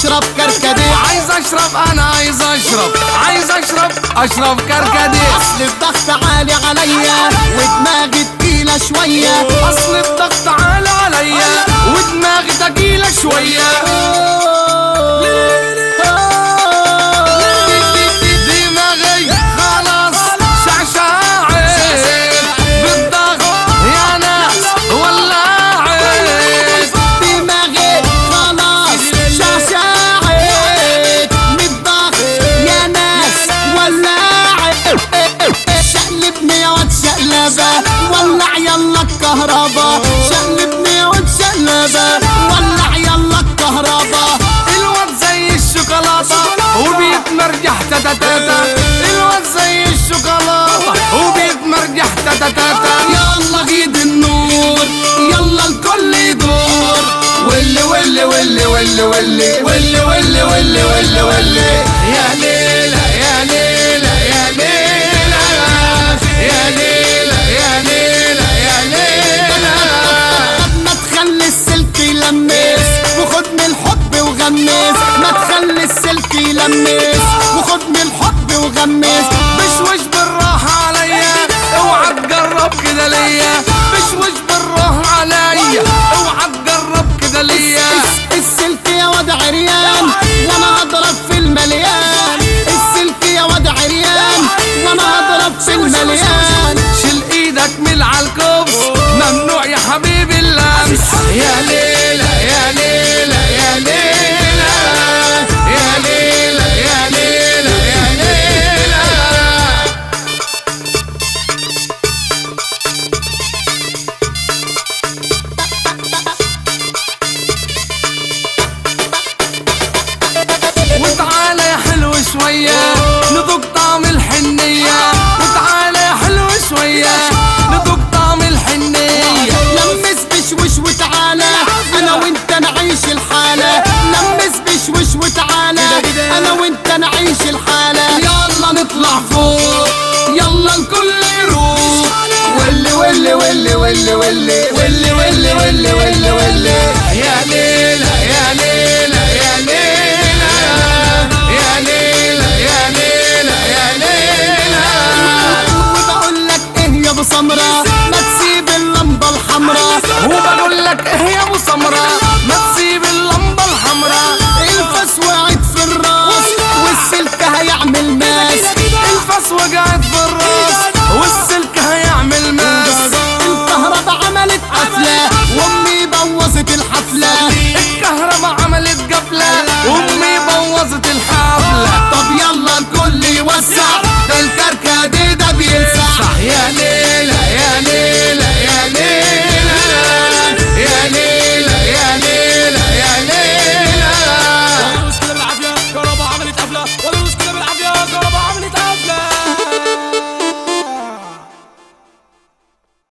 اشرب كركديه. عايز اشرب انا عايز اشرب كركديه. اصل الضغط عالي عليا ودماغي تقيلة شوية. اصل الضغط عالي عليا ودماغي تقيلة شوية. دماغي خلاص شعشعت بالضغط يا ناس ولعت. دماغي خلاص شعشعت بالضغط يا ناس ولعت. شقلبني يا واد شقلبة ولع يلا الكهربا. شقلبني يا واد شقلبة ولع يلا الكهربا. الواد زي الشوكولاتة وبيتمرجح تاتا. الواد زي الشوكولاتة وبيتمرجح تاتا. يلا غيد النور يلا الكل يدور. واللي واللي واللي واللي واللي واللي واللي واللي واللي واللي يا ليلى يا ليلى يا ليلى يا ليلى يا ليلى يا ليلى. ما تخلي السلك يلمس وخد من الحب وغمس. ما تخلي السلك يلمس وخد من الحب وغمس. بشوش بالراحة عليا اوعى تقرب كده ليا. بشوش بالراحة عليا اوعى تقرب كده ليا. السلك يا واد عريان وانا اضرب في المليان. السلك يا واد عريان وانا اضرب في المليان. شيل ايدك من عالكوبس ممنوع يا حبيبي اللمس. يا ليلى يا ليلى يا ليلى يا ليلى يا ليلى يا ليلى. وتعالى يا حلو شوية نذوق طعم الحنية. وتعالى يا حلو شوية نذوق طعم الحنية. لمس بشوش وتعالى انا وانت نعيش الحالة. لمس بشوش وتعالى انا وانت نعيش الحالة. يلا نطلع فوق يلا الكل يروح. واللي واللي واللي واللي واللي واللي واللي واللي واللي واللي يا ليلى